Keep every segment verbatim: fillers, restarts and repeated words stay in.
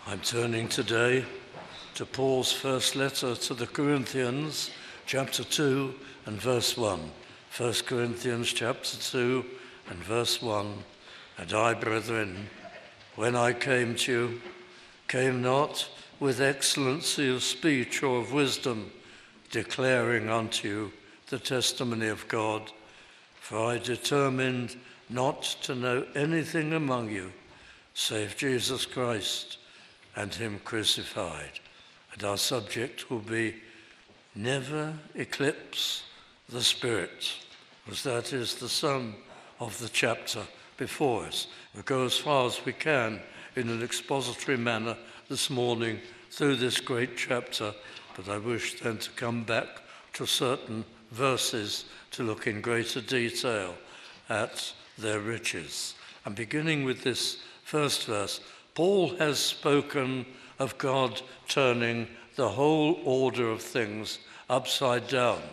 I'm turning today to Paul's first letter to the Corinthians, chapter two and verse one. First Corinthians chapter two and verse one. And I, brethren, when I came to you, came not with excellency of speech or of wisdom, declaring unto you the testimony of God. For I determined not to know anything among you, save Jesus Christ and him crucified. And our subject will be never eclipse the Spirit, as that is the sum of the chapter before us. We'll go as far as we can in an expository manner this morning through this great chapter, but I wish then to come back to certain verses to look in greater detail at their riches. And beginning with this first verse, Paul has spoken of God turning the whole order of things upside down,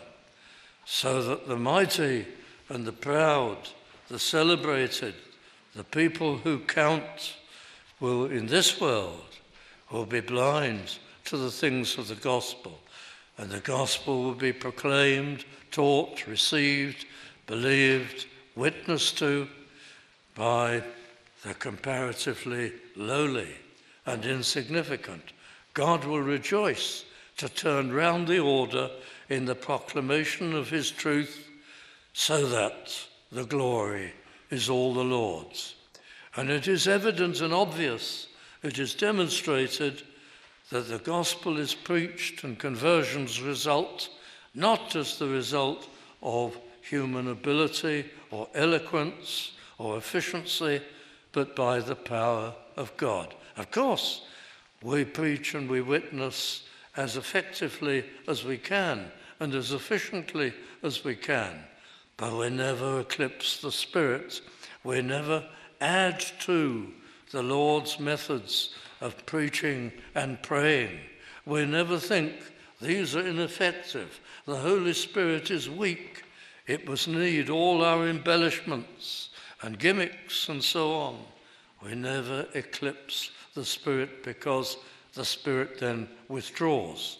so that the mighty and the proud, the celebrated, the people who count will, in this world, will be blind to the things of the gospel, and the gospel will be proclaimed, taught, received, believed, witnessed to by the comparatively lowly and insignificant. God will rejoice to turn round the order in the proclamation of his truth, so that the glory is all the Lord's. And it is evident and obvious, it is demonstrated that the gospel is preached and conversions result not as the result of human ability or eloquence or efficiency, but by the power of God. Of course, we preach and we witness as effectively as we can and as efficiently as we can, but we never eclipse the Spirit. We never add to the Lord's methods of preaching and praying. We never think these are ineffective. The Holy Spirit is weak. It must need all our embellishments and gimmicks and so on. We never eclipse the Spirit, because the Spirit then withdraws.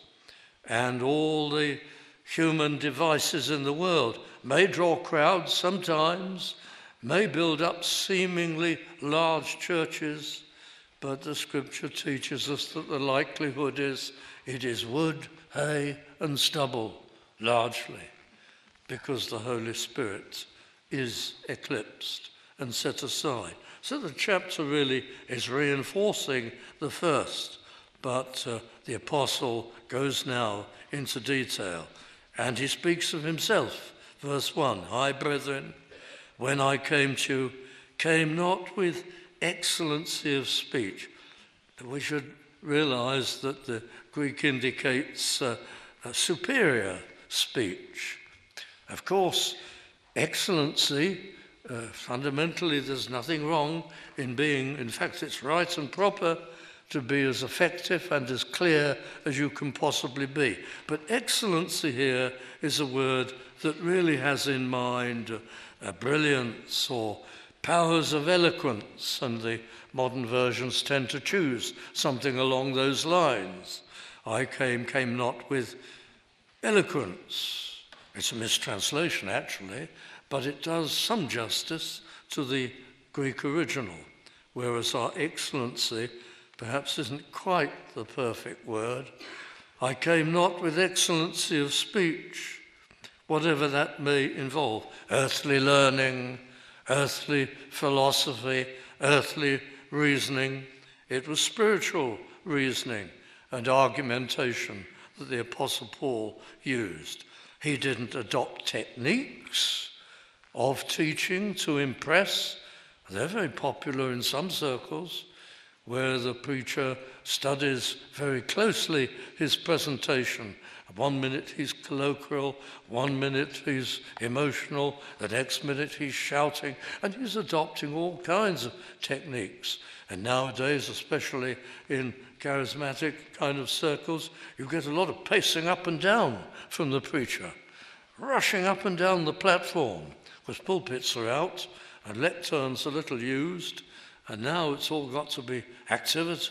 And all the human devices in the world may draw crowds sometimes, may build up seemingly large churches, but the Scripture teaches us that the likelihood is it is wood, hay, and stubble, largely, because the Holy Spirit is eclipsed and set aside. So the chapter really is reinforcing the first, but uh, the apostle goes now into detail, and he speaks of himself. Verse one, I, brethren, when I came to you, came not with excellency of speech. We should realize that the Greek indicates uh, a superior speech. Of course, excellency, uh, fundamentally there's nothing wrong in being, in fact it's right and proper to be as effective and as clear as you can possibly be. But excellency here is a word that really has in mind uh, uh, brilliance or powers of eloquence, and the modern versions tend to choose something along those lines. I came, came not with eloquence. It's a mistranslation, actually, but it does some justice to the Greek original, whereas our excellency perhaps isn't quite the perfect word. I came not with excellency of speech, whatever that may involve, earthly learning, earthly philosophy, earthly reasoning. It was spiritual reasoning and argumentation that the Apostle Paul used. He didn't adopt techniques of teaching to impress. They're very popular in some circles, where the preacher studies very closely his presentation. One minute he's colloquial, one minute he's emotional, the next minute he's shouting, and he's adopting all kinds of techniques. And nowadays, especially in charismatic kind of circles, you get a lot of pacing up and down from the preacher, rushing up and down the platform, because pulpits are out and lecterns are little used, and now it's all got to be activity,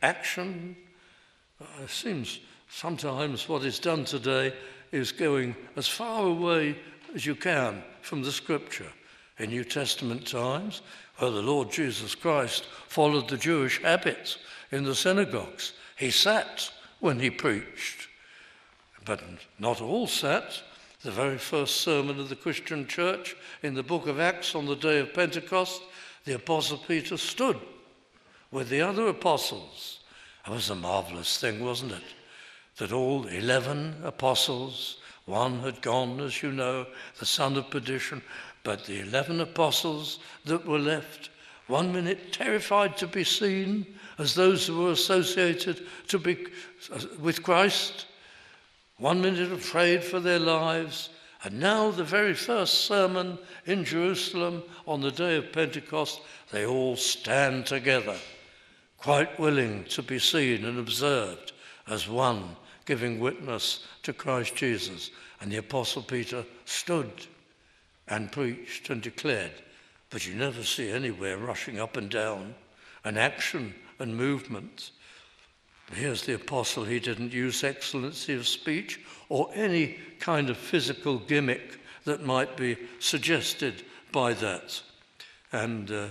action. It seems sometimes what is done today is going as far away as you can from the Scripture. In New Testament times, where the Lord Jesus Christ followed the Jewish habits in the synagogues, he sat when he preached. But not all sat. The very first sermon of the Christian church in the book of Acts on the day of Pentecost, the Apostle Peter stood with the other apostles. That was a marvelous thing, wasn't it? That all eleven apostles, one had gone, as you know, the son of perdition, but the eleven apostles that were left, one minute terrified to be seen as those who were associated to be with Christ, one minute afraid for their lives, and now the very first sermon in Jerusalem on the day of Pentecost, they all stand together, quite willing to be seen and observed as one giving witness to Christ Jesus. And the Apostle Peter stood and preached and declared, but you never see anywhere rushing up and down, an action and movement. Here's the apostle. He didn't use excellency of speech or any kind of physical gimmick that might be suggested by that. And uh,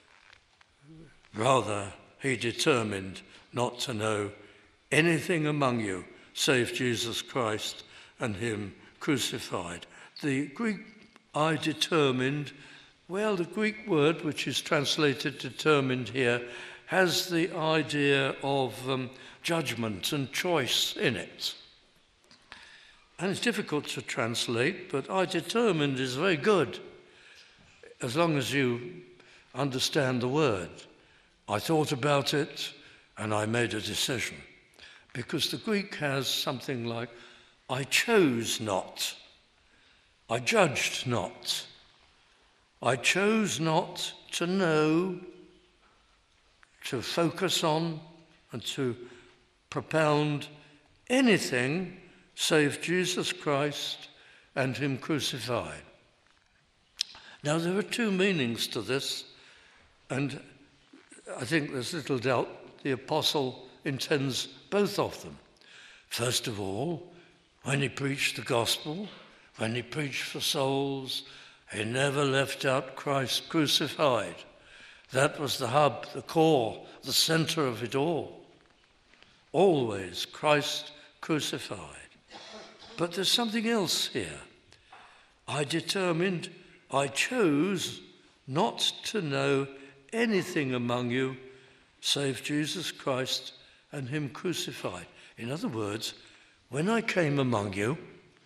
rather, he determined not to know anything among you save Jesus Christ and him crucified. The Greek I determined, well, the Greek word, which is translated determined here, has the idea of um, judgment and choice in it. And it's difficult to translate, but I determined is very good, as long as you understand the word. I thought about it, and I made a decision, because the Greek has something like, I chose not, I judged not, I chose not to know, to focus on, and to propound anything save Jesus Christ and him crucified. Now, there are two meanings to this, and I think there's little doubt the apostle intends both of them. First of all, when he preached the gospel, when he preached for souls, he never left out Christ crucified. That was the hub, the core, the center of it all. Always Christ crucified. But there's something else here. I determined, I chose not to know anything among you save Jesus Christ and him crucified. In other words, when I came among you,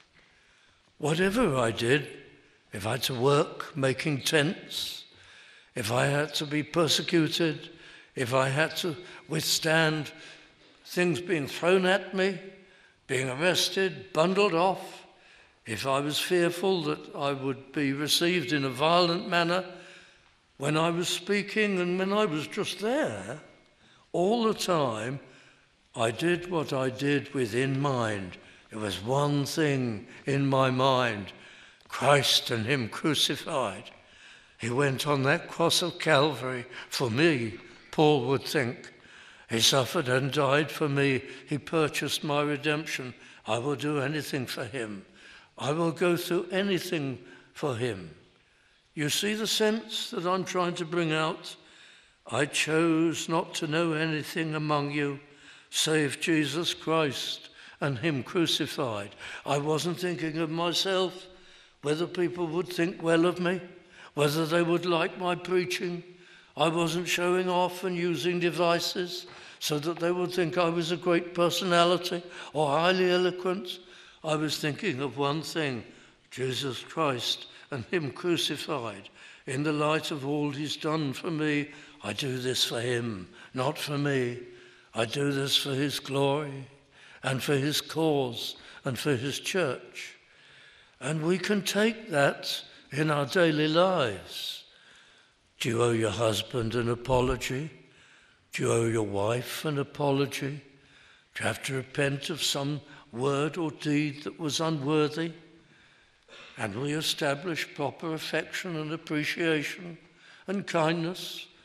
whatever I did, if I had to work making tents, if I had to be persecuted, if I had to withstand things being thrown at me, being arrested, bundled off, if I was fearful that I would be received in a violent manner, when I was speaking and when I was just there, all the time, I did what I did within mind. There was one thing in my mind, Christ and him crucified. He went on that cross of Calvary for me, Paul would think. He suffered and died for me. He purchased my redemption. I will do anything for him. I will go through anything for him. You see the sense that I'm trying to bring out? I chose not to know anything among you save Jesus Christ and him crucified. I wasn't thinking of myself, whether people would think well of me, whether they would like my preaching. I wasn't showing off and using devices so that they would think I was a great personality or highly eloquent. I was thinking of one thing, Jesus Christ and him crucified. In the light of all he's done for me, I do this for him, not for me. I do this for his glory and for his cause and for his church. And we can take that in our daily lives. Do you owe your husband an apology? Do you owe your wife an apology? Do you have to repent of some word or deed that was unworthy? And we establish proper affection and appreciation and kindness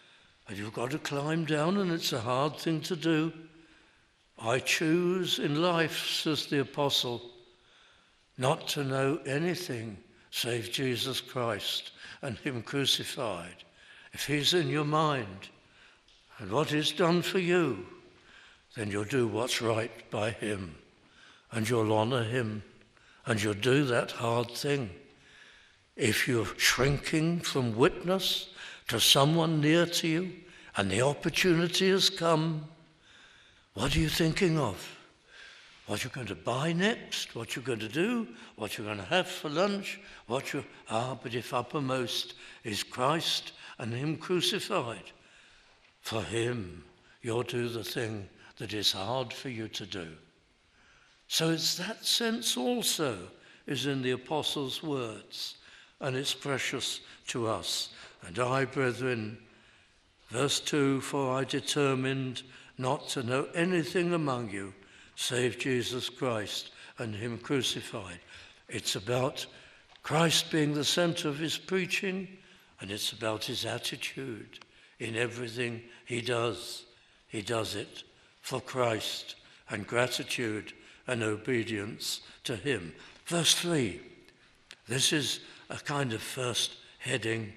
And you've got to climb down, and it's a hard thing to do. I choose in life, says the apostle, not to know anything save Jesus Christ and him crucified. If he's in your mind and what he's done for you, then you'll do what's right by him, and you'll honour him, and you'll do that hard thing. If you're shrinking from witness to someone near to you and the opportunity has come, what are you thinking of? What you're going to buy next, what you're going to do, what you're going to have for lunch, what you ah, but if uppermost is Christ and him crucified, for him you'll do the thing that is hard for you to do. So it's that sense also is in the apostles' words, and it's precious to us. And I, brethren, verse two, for I determined not to know anything among you save Jesus Christ and him crucified. It's about Christ being the center of his preaching, and it's about his attitude in everything he does. He does it for Christ and gratitude and obedience to him. Verse three, this is a kind of first heading.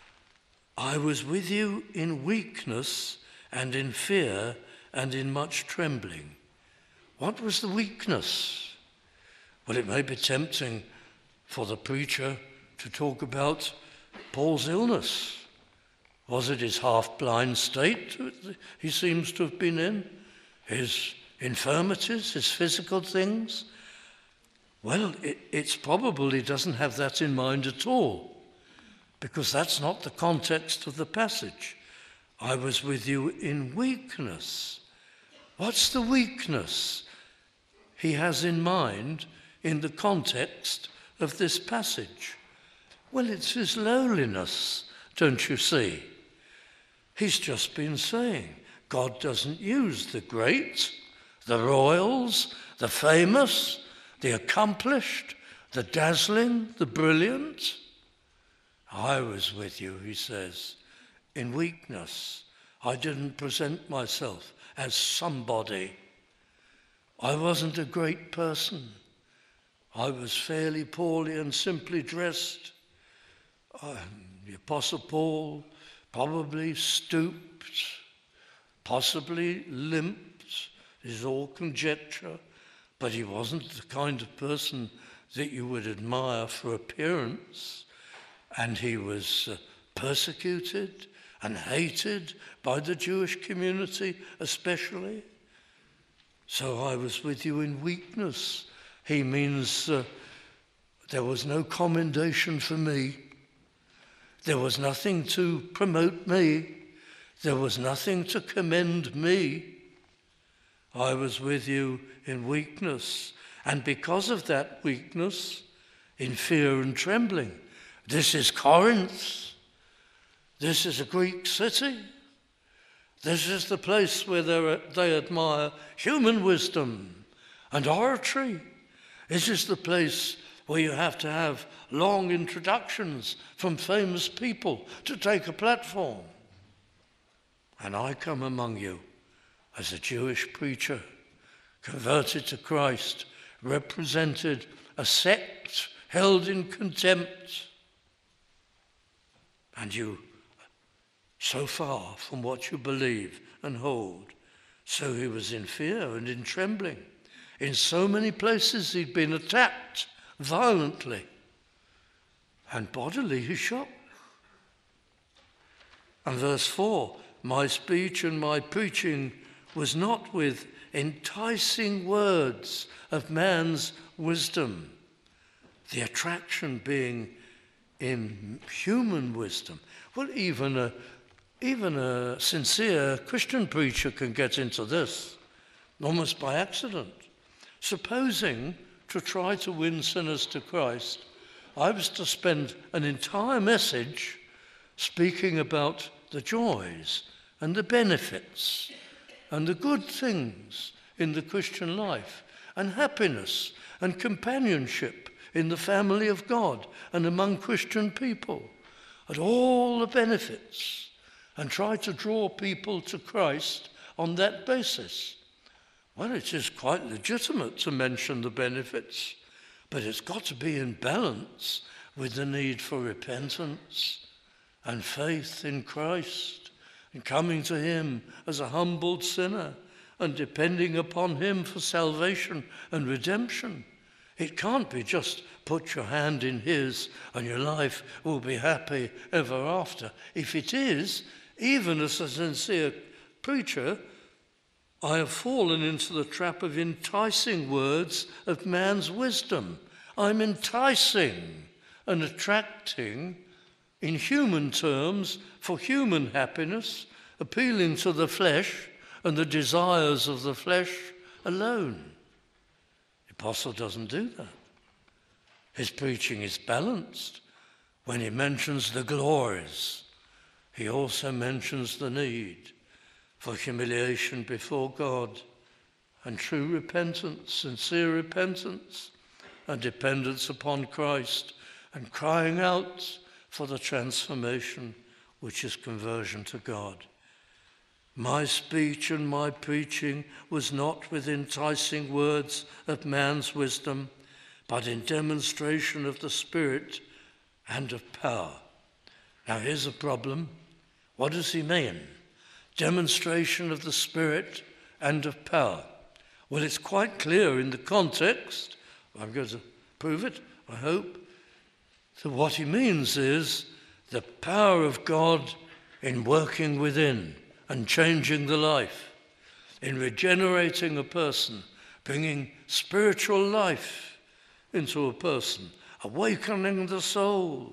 I was with you in weakness and in fear and in much trembling. What was the weakness? Well, it may be tempting for the preacher to talk about Paul's illness. Was it his half-blind state he seems to have been in? His infirmities, his physical things? Well, it, it's probable he doesn't have that in mind at all, because that's not the context of the passage. I was with you in weakness. What's the weakness he has in mind in the context of this passage? Well, it's his lowliness, don't you see? He's just been saying God doesn't use the great, the royals, the famous, the accomplished, the dazzling, the brilliant. I was with you, he says, in weakness. I didn't present myself as somebody. I wasn't a great person. I was fairly poorly and simply dressed. Um, the Apostle Paul probably stooped, possibly limped. This is all conjecture, but he wasn't the kind of person that you would admire for appearance. And he was uh, persecuted and hated by the Jewish community especially. So I was with you in weakness. He means uh, there was no commendation for me. There was nothing to promote me. There was nothing to commend me. I was with you in weakness. And because of that weakness, in fear and trembling. This is Corinth. This is a Greek city. This is the place where they admire human wisdom and oratory. This is the place where you have to have long introductions from famous people to take a platform. And I come among you as a Jewish preacher, converted to Christ, represented a sect held in contempt. And you, so far from what you believe and hold. So he was in fear and in trembling. In so many places he'd been attacked violently, and bodily he shook. And verse four, my speech and my preaching was not with enticing words of man's wisdom, the attraction being in human wisdom. Well, even a, even a sincere Christian preacher can get into this, almost by accident. Supposing, to try to win sinners to Christ, I was to spend an entire message speaking about the joys and the benefits and the good things in the Christian life, and happiness and companionship in the family of God and among Christian people, and all the benefits and try to draw people to Christ on that basis. Well, it is quite legitimate to mention the benefits, but it's got to be in balance with the need for repentance and faith in Christ and coming to him as a humbled sinner and depending upon him for salvation and redemption. It can't be just put your hand in his and your life will be happy ever after. If it is, even as a sincere preacher, I have fallen into the trap of enticing words of man's wisdom. I'm enticing and attracting, in human terms, for human happiness, appealing to the flesh and the desires of the flesh alone. The apostle doesn't do that. His preaching is balanced. When he mentions the glories, he also mentions the need for humiliation before God and true repentance, sincere repentance, and dependence upon Christ, and crying out for the transformation which is conversion to God. My speech and my preaching was not with enticing words of man's wisdom, but in demonstration of the Spirit and of power. Now here's a problem. What does he mean? Demonstration of the Spirit and of power. Well, it's quite clear in the context. I'm going to prove it, I hope. So what he means is the power of God in working within and changing the life, in regenerating a person, bringing spiritual life into a person, awakening the soul,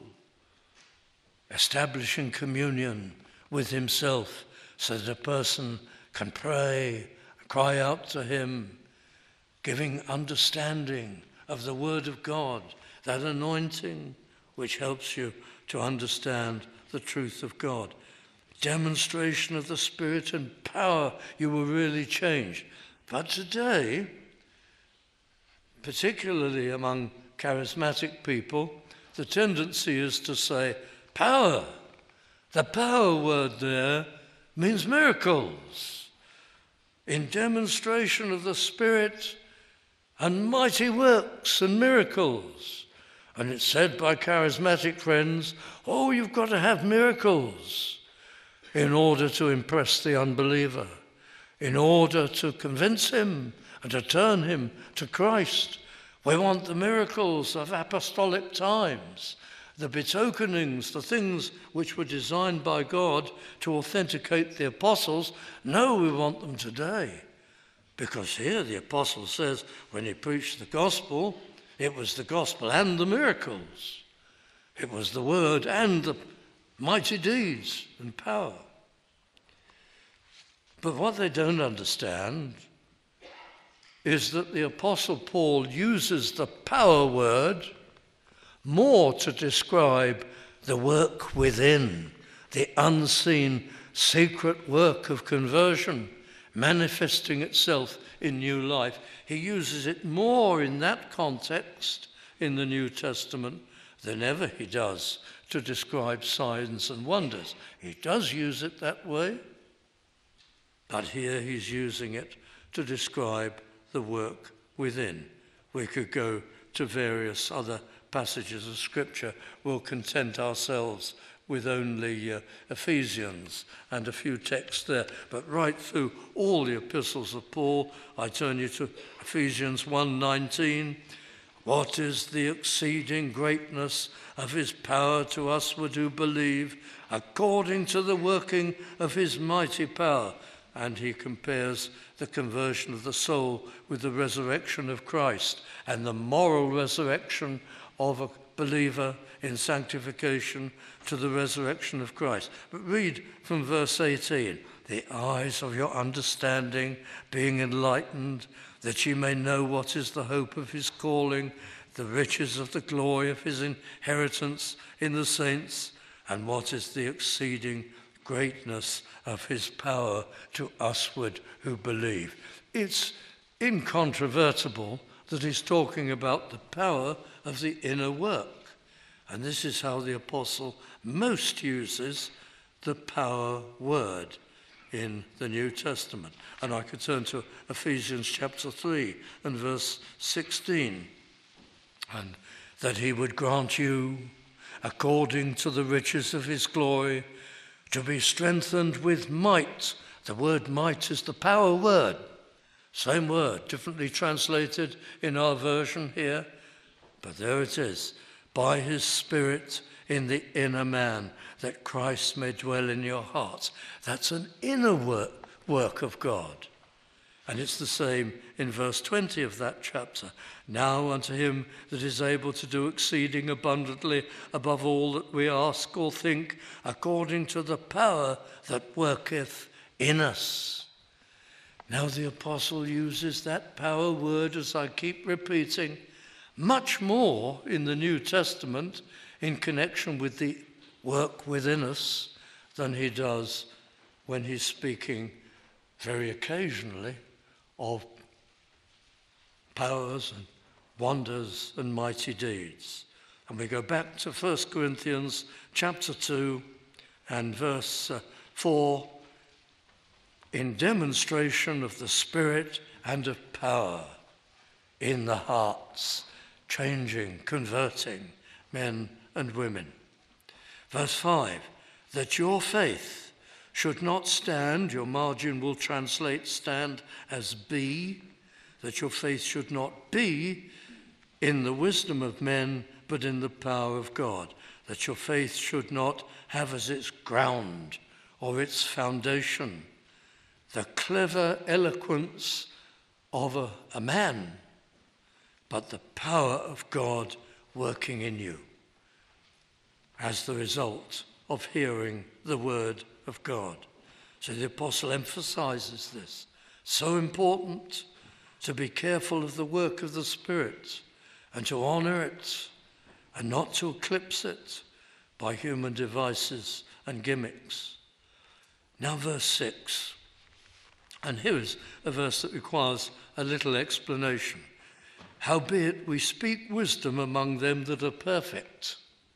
establishing communion with himself so that a person can pray, cry out to him, giving understanding of the Word of God, that anointing which helps you to understand the truth of God. Demonstration of the Spirit and power, you will really change. But today, particularly among charismatic people, the tendency is to say, power. The power word there means miracles. In demonstration of the Spirit and mighty works and miracles. And it's said by charismatic friends, oh, you've got to have miracles in order to impress the unbeliever, in order to convince him and to turn him to Christ. We want the miracles of apostolic times, the betokenings, the things which were designed by God to authenticate the apostles. No, we want them today. Because here the apostle says when he preached the gospel, it was the gospel and the miracles. It was the word and the mighty deeds and power. But what they don't understand is that the Apostle Paul uses the power word more to describe the work within, the unseen secret work of conversion manifesting itself in new life. He uses it more in that context in the New Testament than ever he does to describe signs and wonders. He does use it that way, but here he's using it to describe the work within. We could go to various other passages of Scripture. We'll content ourselves with only uh, Ephesians and a few texts there. But right through all the epistles of Paul, I turn you to Ephesians one nineteen. What is the exceeding greatness of his power to us who believe, according to the working of his mighty power? And he compares the conversion of the soul with the resurrection of Christ and the moral resurrection of a believer in sanctification to the resurrection of Christ. But read from verse eighteen. The eyes of your understanding being enlightened, that ye may know what is the hope of his calling, the riches of the glory of his inheritance in the saints, and what is the exceeding greatness of his power to usward who believe. It's incontrovertible that he's talking about the power of the inner work. And this is how the apostle most uses the power word in the New Testament. And I could turn to Ephesians chapter three and verse sixteen. And that he would grant you, according to the riches of his glory, to be strengthened with might. The word might is the power word. Same word, differently translated in our version here. But there it is. By his Spirit in the inner man, that Christ may dwell in your hearts. That's an inner work, work of God. And it's the same in verse twenty of that chapter. Now unto him that is able to do exceeding abundantly above all that we ask or think, according to the power that worketh in us. Now the apostle uses that power word, as I keep repeating, much more in the New Testament in connection with the work within us than he does when he's speaking very occasionally of powers and wonders and mighty deeds. And we go back to First Corinthians chapter two and verse uh, four, in demonstration of the Spirit and of power in the hearts, changing, converting men and women. Verse five, that your faith should not stand, your margin will translate stand as be, that your faith should not be in the wisdom of men, but in the power of God, that your faith should not have as its ground or its foundation the clever eloquence of a, a man, but the power of God working in you as the result of hearing the word of God. So the apostle emphasizes this. So important to be careful of the work of the Spirit and to honor it and not to eclipse it by human devices and gimmicks. Now verse six. And here is a verse that requires a little explanation. Howbeit we speak wisdom among them that are perfect.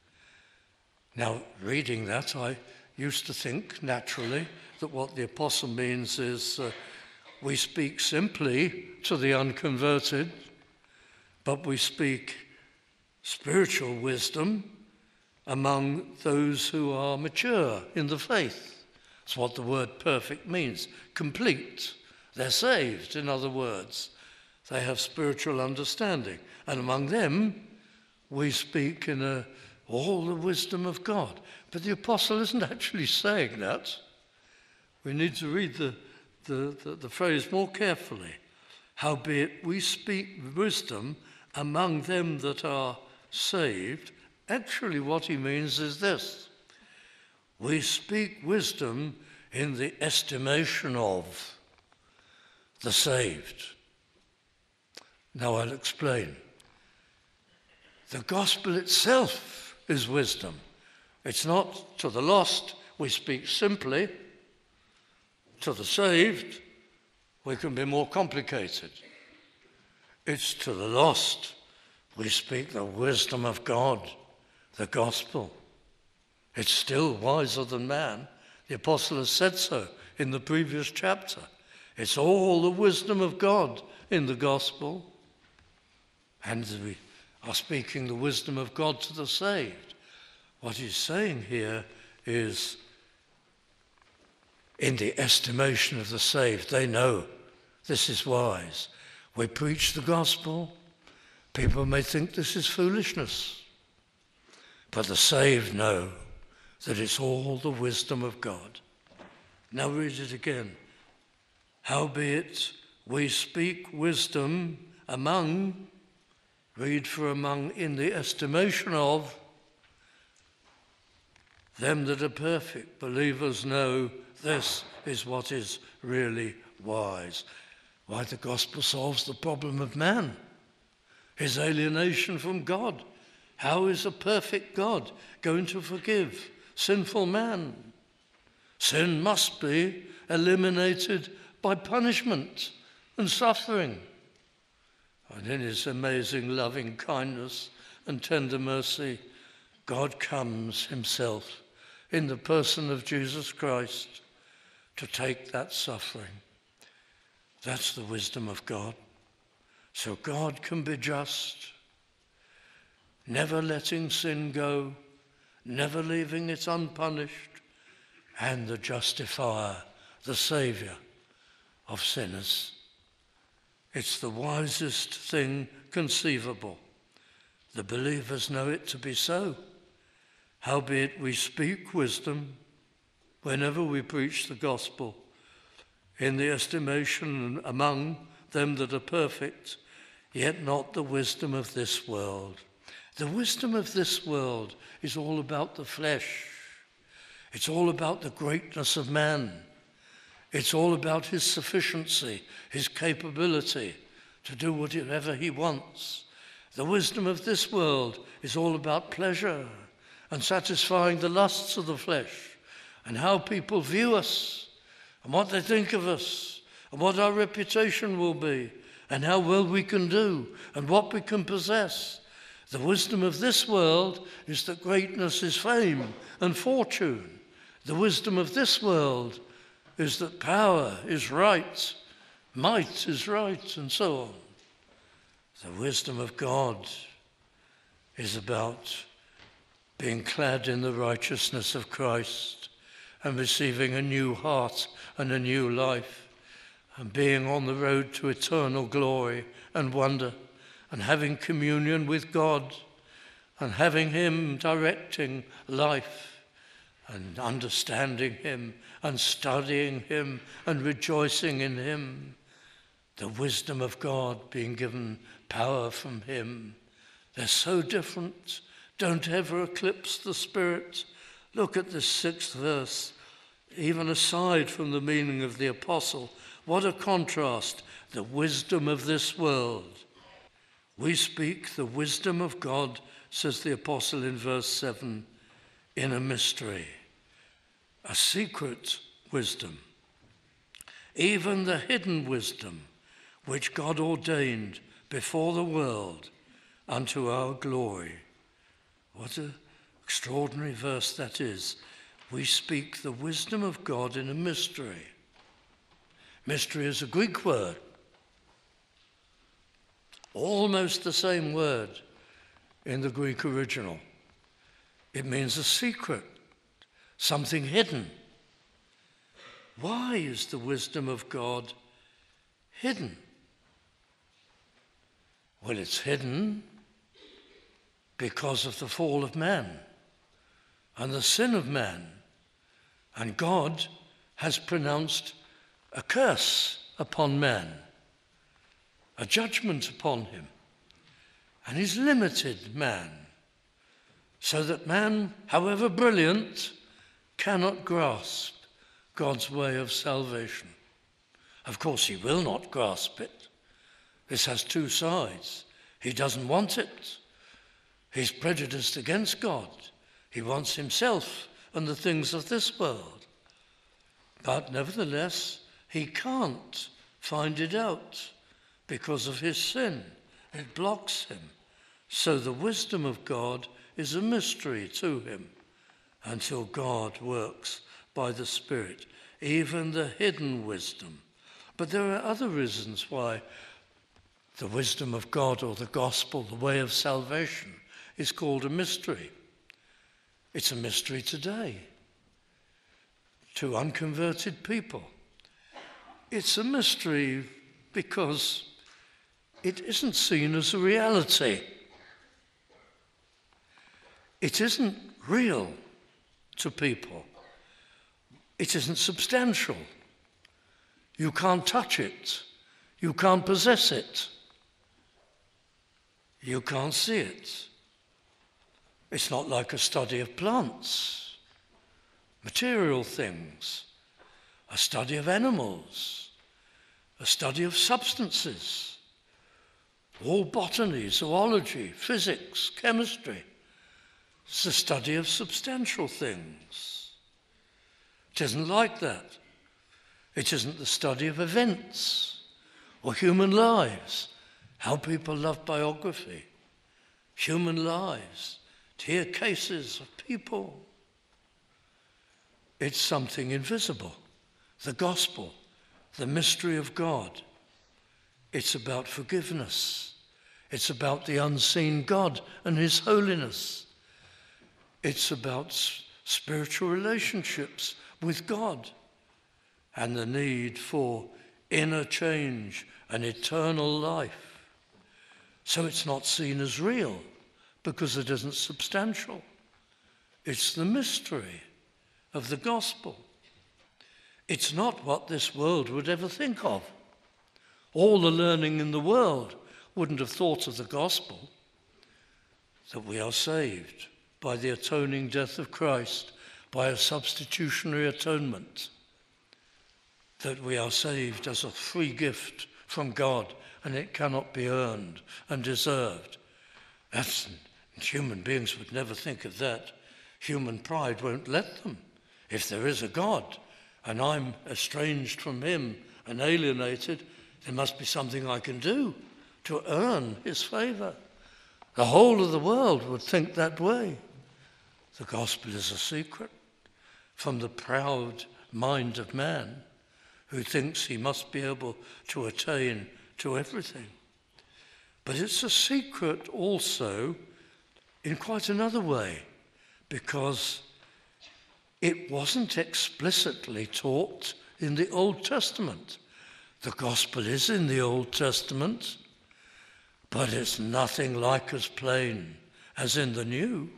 Now, reading that, I used to think naturally that what the apostle means is uh, we speak simply to the unconverted, but we speak spiritual wisdom among those who are mature in the faith. That's what the word perfect means, complete. They're saved, in other words. They have spiritual understanding. And among them, we speak in a, all the wisdom of God. But the apostle isn't actually saying that. We need to read the, the, the, the phrase more carefully. Howbeit we speak wisdom among them that are saved. Actually, what he means is this. We speak wisdom in the estimation of the saved. Now I'll explain. The gospel itself is wisdom. It's not to the lost we speak simply. To the saved we can be more complicated. It's to the lost we speak the wisdom of God, the gospel. It's still wiser than man. The apostle has said so in the previous chapter. It's all the wisdom of God in the gospel. And we are speaking the wisdom of God to the saved. What he's saying here is, in the estimation of the saved, they know this is wise. We preach the gospel. People may think this is foolishness. But the saved know that it's all the wisdom of God. Now read it again. Howbeit we speak wisdom among, read for among, in the estimation of them that are perfect. Believers know this is what is really wise. Why, the gospel solves the problem of man, his alienation from God. How is a perfect God going to forgive sinful man? Sin must be eliminated by punishment and suffering. And in his amazing loving kindness and tender mercy, God comes himself in the person of Jesus Christ to take that suffering. That's the wisdom of God. So God can be just, never letting sin go, never leaving it unpunished, and the justifier, the saviour of sinners. It's the wisest thing conceivable. The believers know it to be so. Howbeit we speak wisdom whenever we preach the gospel, in the estimation among them that are perfect, yet not the wisdom of this world. The wisdom of this world is all about the flesh. It's all about the greatness of man. It's all about his sufficiency, his capability to do whatever he wants. The wisdom of this world is all about pleasure and satisfying the lusts of the flesh and how people view us and what they think of us and what our reputation will be and how well we can do and what we can possess. The wisdom of this world is that greatness is fame and fortune. The wisdom of this world is that power is right, might is right, and so on. The wisdom of God is about being clad in the righteousness of Christ and receiving a new heart and a new life and being on the road to eternal glory and wonder and having communion with God and having him directing life and understanding him and studying him and rejoicing in him. The wisdom of God being given power from him. They're so different. Don't ever eclipse the Spirit. Look at this sixth verse. Even aside from the meaning of the apostle, what a contrast. The wisdom of this world. We speak the wisdom of God, says the apostle in verse seven, in a mystery, a secret wisdom, even the hidden wisdom which God ordained before the world unto our glory. What an extraordinary verse that is. We speak the wisdom of God in a mystery. Mystery is a Greek word. Almost the same word in the Greek original. It means a secret, something hidden. Why is the wisdom of God hidden? Well, it's hidden because of the fall of man and the sin of man. And God has pronounced a curse upon man, a judgment upon him, and he's limited man, so that man, however brilliant, cannot grasp God's way of salvation. Of course, he will not grasp it. This has two sides. He doesn't want it. He's prejudiced against God. He wants himself and the things of this world. But nevertheless, he can't find it out because of his sin. It blocks him. So the wisdom of God is a mystery to him until God works by the Spirit, even the hidden wisdom. But there are other reasons why the wisdom of God or the gospel, the way of salvation, is called a mystery. It's a mystery today to unconverted people. It's a mystery because it isn't seen as a reality. It isn't real to people. It isn't substantial. You can't touch it. You can't possess it. You can't see it. It's not like a study of plants, material things, a study of animals, a study of substances, all botany, zoology, physics, chemistry. It's a study of substantial things. It isn't like that. It isn't the study of events or human lives, how people love biography, human lives, to hear cases of people. It's something invisible, the gospel, the mystery of God. It's about forgiveness. It's about the unseen God and his holiness. It's about spiritual relationships with God and the need for inner change and eternal life. So it's not seen as real because it isn't substantial. It's the mystery of the gospel. It's not what this world would ever think of. All the learning in the world wouldn't have thought of the gospel, that we are saved by the atoning death of Christ, by a substitutionary atonement, that we are saved as a free gift from God and it cannot be earned and deserved. That's, human beings would never think of that. Human pride won't let them. If there is a God and I'm estranged from him and alienated, there must be something I can do to earn his favour. The whole of the world would think that way. The gospel is a secret from the proud mind of man who thinks he must be able to attain to everything. But it's a secret also in quite another way, because it wasn't explicitly taught in the Old Testament. The gospel is in the Old Testament, but it's nothing like as plain as in the New.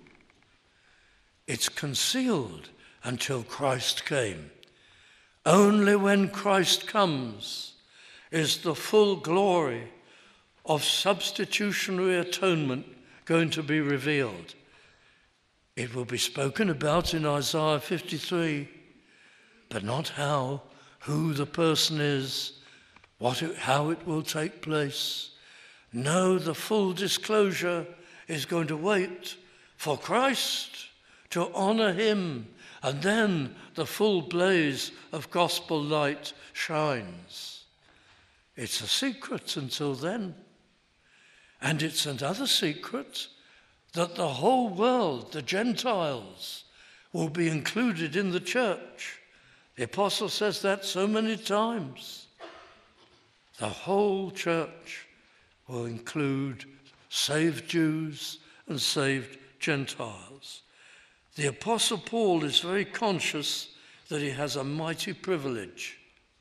It's concealed until Christ came. Only when Christ comes is the full glory of substitutionary atonement going to be revealed. It will be spoken about in Isaiah fifty-three, but not how, who the person is, what it, how it will take place. No, the full disclosure is going to wait for Christ, to honour him, and then the full blaze of gospel light shines. It's a secret until then. And it's another secret that the whole world, the Gentiles, will be included in the church. The apostle says that so many times. The whole church will include saved Jews and saved Gentiles. The apostle Paul is very conscious that he has a mighty privilege.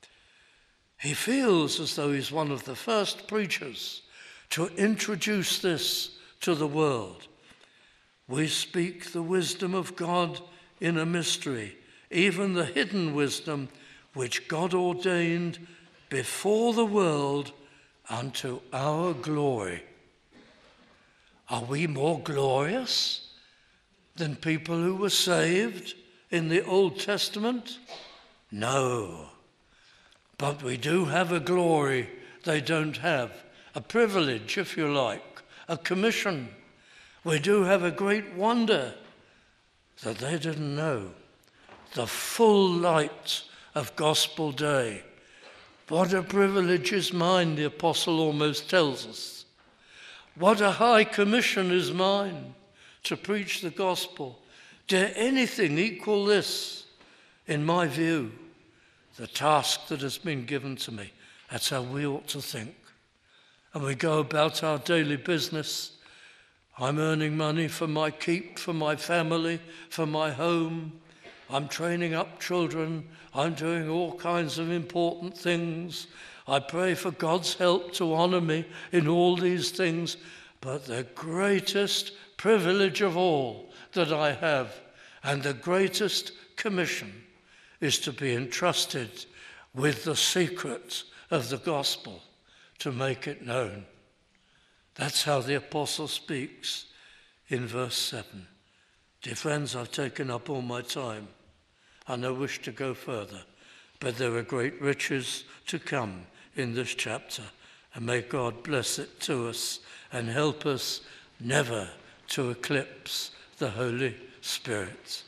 He feels as though he's one of the first preachers to introduce this to the world. We speak the wisdom of God in a mystery, even the hidden wisdom which God ordained before the world unto our glory. Are we more glorious than people who were saved in the Old Testament? No. But we do have a glory they don't have, a privilege, if you like, a commission. We do have a great wonder that they didn't know, the full light of gospel day. What a privilege is mine, the apostle almost tells us. What a high commission is mine to preach the gospel. Dare anything equal this, in my view, the task that has been given to me? That's how we ought to think. And we go about our daily business. I'm earning money for my keep, for my family, for my home. I'm training up children. I'm doing all kinds of important things. I pray for God's help to honour me in all these things. But the greatest privilege of all that I have, and the greatest commission, is to be entrusted with the secret of the gospel, to make it known. That's how the apostle speaks in verse seven. Dear friends, I've taken up all my time, and I wish to go further, but there are great riches to come in this chapter, and may God bless it to us and help us never to eclipse the Holy Spirit.